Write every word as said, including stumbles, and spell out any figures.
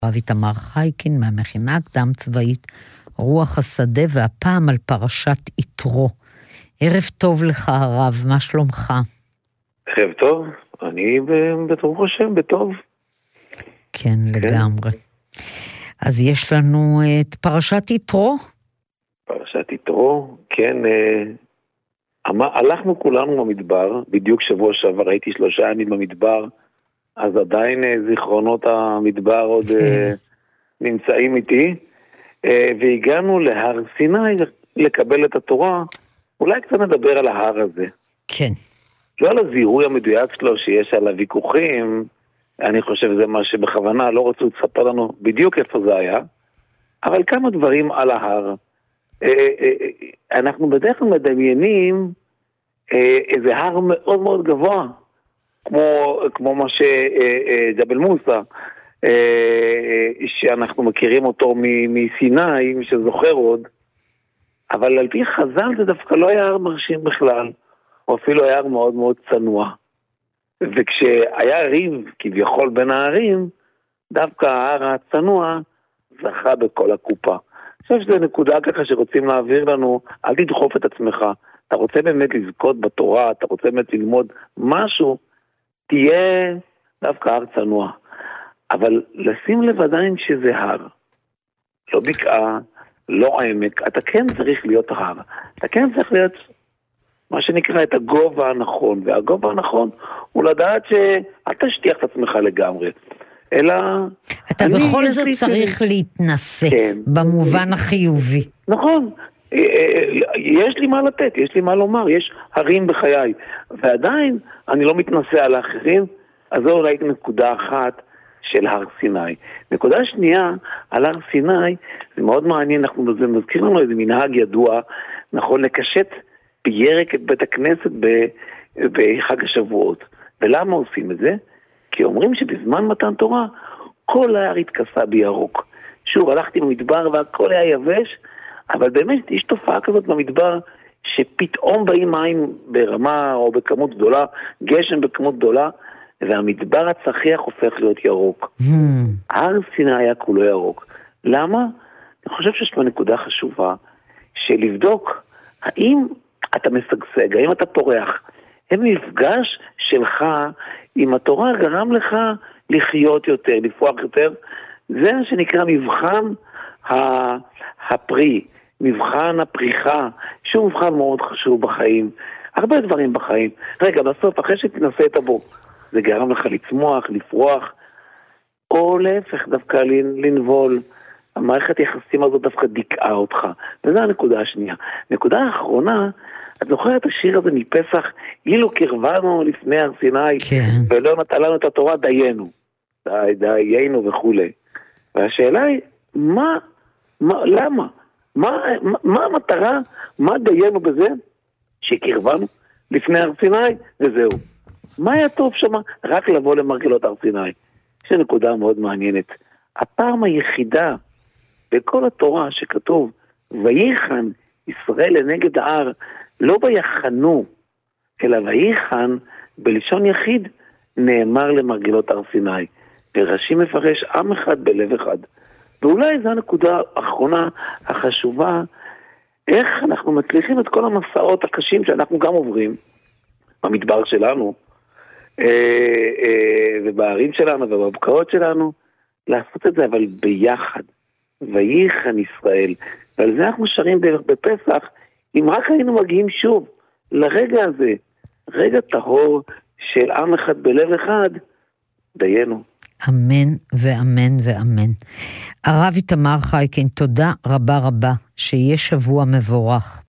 הרב איתמר חייקין מהמכינה הקדם צבאית רוח השדה, והפעם על פרשת יתרו. ערב טוב לך הרב, מה שלומך? ערב טוב, אני בטוב השם, בטוב. כן, לגמרי. אז יש לנו את פרשת יתרו. פרשת יתרו, כן. הלכנו כולנו במדבר, בדיוק שבוע שעבר הייתי שלושה ימים במדבר, אז עדיין זיכרונות המדבר עוד נמצאים איתי, והגענו להר סיני לקבל את התורה. אולי קצת נדבר על ההר הזה. כן. לא על הזיהוי המדויק שלו שיש על הוויכוחים, אני חושב שזה מה שבכוונה לא רצו לספר לנו בדיוק איפה זה היה, אבל כמה דברים על ההר. אנחנו בדרך כלל מדמיינים איזה הר מאוד מאוד גבוה, כמו, כמו מה שג'בל מוסא, שאנחנו מכירים אותו מסיני, מי שזוכר עוד, אבל על פי חז"ל זה דווקא לא היה הר מרשים בכלל, או אפילו היה הר מאוד מאוד צנוע. וכשהיה ריב כביכול בין הערים, דווקא ההר הצנוע זכה בכל הקופה. אני חושב שזו נקודה ככה שרוצים להעביר לנו, אל תדחוף את עצמך, אתה רוצה באמת לזכות בתורה, אתה רוצה באמת ללמוד משהו, תהיה דווקא הר צנוע. אבל לשים לב עדיין שזה הר, לא בקעה, לא עמק, אתה כן צריך להיות הר, אתה כן צריך להיות מה שנקרא את הגובה הנכון, והגובה הנכון הוא לדעת שאל תשטיח את עצמך לגמרי, אלא... אתה בכל זאת צריך להתנסה, כן, במובן החיובי. נכון, יש לי מה לתת, יש לי מה לומר, יש הרים בחיי, ועדיין אני לא מתנסה על האחרים, אז זו אולי נקודה אחת של הר סיני. נקודה שנייה, על הר סיני, זה מאוד מעניין, אנחנו, זה מזכיר לנו איזה מנהג ידוע, נכון, לקשט בירק את בית הכנסת בחג השבועות. ולמה עושים את זה? כי אומרים שבזמן מתן תורה, כל ההר התכסה בירוק. שוב, הלכתי במדבר והכל היה יבש, אבל באמת יש תופעה כזאת במדבר, שפתאום באים מים ברמה או בכמות גדולה, גשם בכמות גדולה, והמדבר הצחיח הופך להיות ירוק. Hmm. הר סיני היה כולו ירוק. למה? אני חושב שיש פה נקודה חשובה, שלבדוק האם אתה משגשג, האם אתה פורח, האם מפגש שלך עם התורה גרם לך לחיות יותר, לפרוח יותר, זה שנקרא מבחן הפרי, מבחן הפריחה, שהוא מבחן מאוד חשוב בחיים, הרבה דברים בחיים. רגע, בסוף, אחרי שתנסה את הבו, זה גרם לך לצמוח, לפרוח, או להפך דווקא לנבול. המערכת היחסים הזאת דווקא דיכאה אותך. וזו הנקודה השנייה. נקודה האחרונה, את זוכרת השיר הזה מפסח, אילו קרבנו לפני הר סיני, כן. ולא נתן לנו את התורה, דיינו. די, דיינו וכו'. והשאלה היא, מה, מה, למה? מה, מה, מה המטרה, מה דיינו בזה, שקרבנו לפני הר סיני, וזהו. מה היה טוב שם? רק לבוא למרגלות הר סיני. יש נקודה מאוד מעניינת. הפעם היחידה בכל התורה שכתוב, ויחן ישראל לנגד ההר, לא ויחנו, אלא ויחן בלשון יחיד, נאמר למרגלות הר סיני. ורש"י מפרש עם אחד בלב אחד. ואולי זו הנקודה האחרונה החשובה, איך אנחנו מצליחים את כל המסעות הקשים שאנחנו גם עוברים, במדבר שלנו, ובערים שלנו ובבקעות שלנו, לעשות את זה אבל ביחד. ויחן ישראל. ועל זה אנחנו שרים בפסח, אם רק היינו מגיעים שוב לרגע הזה, רגע טהור של עם אחד בלב אחד, דיינו. אמן ואמן ואמן. הרב איתמר חייקין, תודה רבה רבה, שיהיה שבוע מבורך.